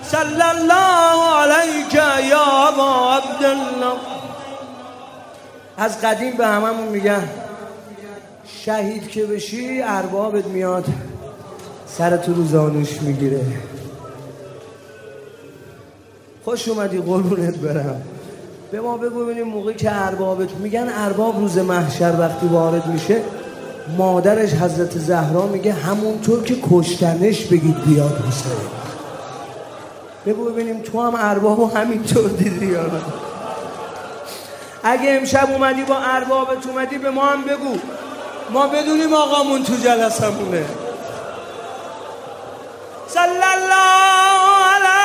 صلی الله علیک یا ابا عبدالله. از قدیم به هممون میگن شهید که بشی اربابت میاد سرتو رو زانوش میگیره. خوش اومدی قربونت برم. به ما بگو ببینیم موقعی که اربابت میگن ارباب روز محشر وقتی وارد میشه مادرش حضرت زهرا میگه همونطور که کشتنش بگید بیاد حسین. بگو ببینیم تو هم اربابو همینطور دیدی یا نه؟ اگه امشب اومدی با اربابت اومدی به ما هم بگو ما بدونیم آقامون تو جلسمونه. صلی الله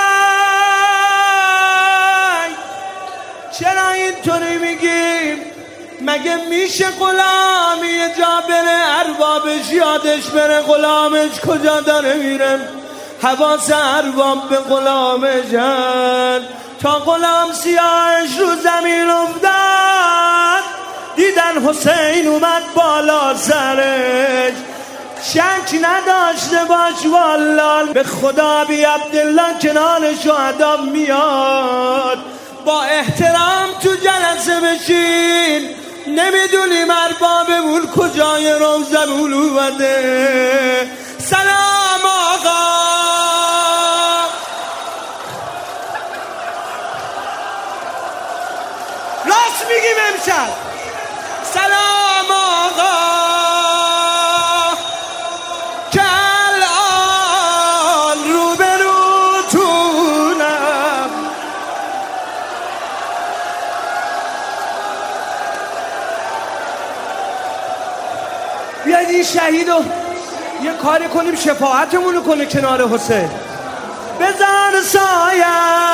علیه. چرا اینطوری میگیم؟ مگه میشه غلامی یه جا بره اربابش یادش بره غلامش کجا داره میره؟ حواس ارباب به غلامشن تا غلام سیاهش رو زمین افتاد دیدن حسین اومد بالا سرش. شک نداشته باش والله به خدا بی عبدالله کنار شهدا میاد. با احترام تو جلسه بشین. نمیدونیم اربابمون کجای روزمون اومده. سلام آقا. راست میگیم امشب. سلام آقا که الان روبروتونم. بیاید این شهیدو یه کاری کنیم شفاعتمونو کنه کنار حسین. بزن سایت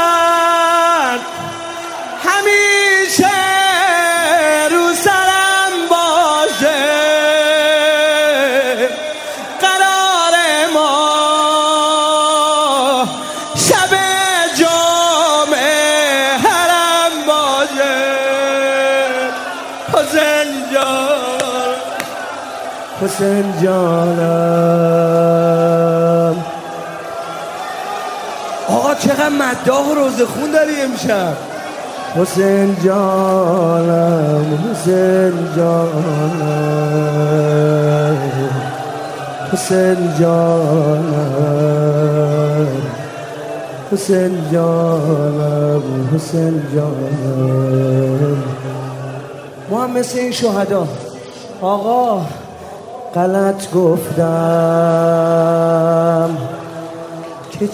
همیشه رو سرم باشه. قرار ما شب جمعه حرم باشه. حسین جان حسین جانم. آقا چقدر مداح و روزه خون داری امشب. حسین جانم حسین جانم حسین جانم حسین جانم حسین جانم. ما هم مثل این شهدا آقا غلط گفتم که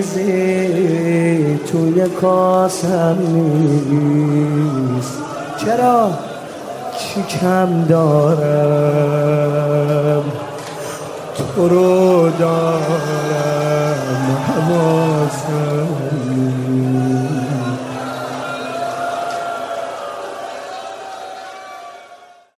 چیزی توی کاسم نیست. چرا؟ چی کم دارم تو رو دارم حواسم